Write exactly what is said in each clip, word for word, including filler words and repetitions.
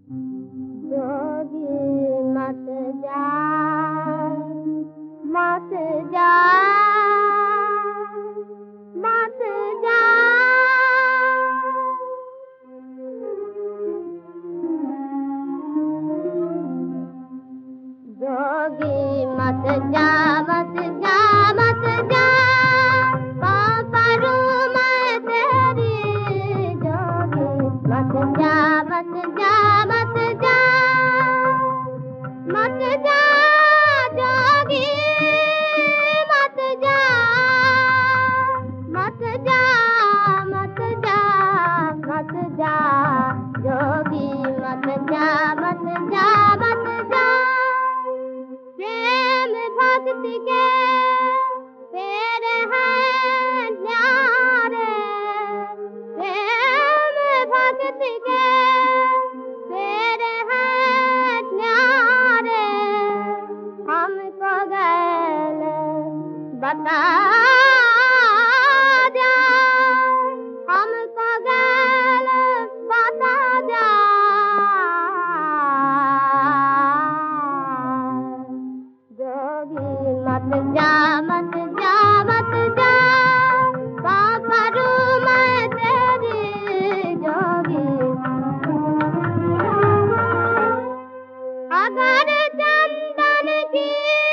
जोगी मत जा, मत जा, मत जा। जोगी मत जा, मत जा, मत जा, पापरू मैं तेरी। जोगी मत जा, मत जा, मत जा, मत जा, जोगी मत जा, मत जा, मत जा, मत जा, जोगी मत जा, मत जा, मत जा। प्रेम भक्ति के पेड़ हैं न्यारे, प्रेम भक्ति के पेड़ हैं न्यारे। हमको गैल बता जा, हमको गैल बता जा। जोगी मत जा, मत जा, मत जा, पापरू मैं तेरी। जोगी अगर चंदन की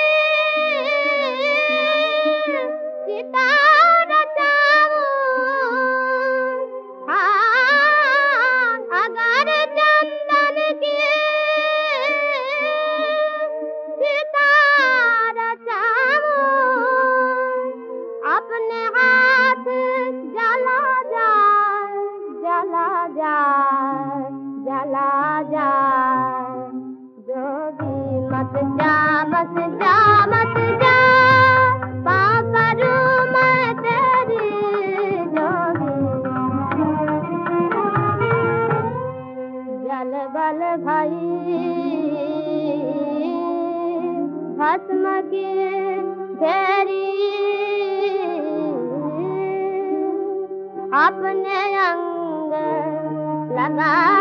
सितार चाहूं, हाँ, अगर चंदन की सितार चाहूं, अपने हाथ जला जा, जला जा, जला जा। जोगी मत जा, मत जा, मत जा, पापरू मैं तेरी। जोगी जल बल भई भस्म की फेरी, अपने अंग लगा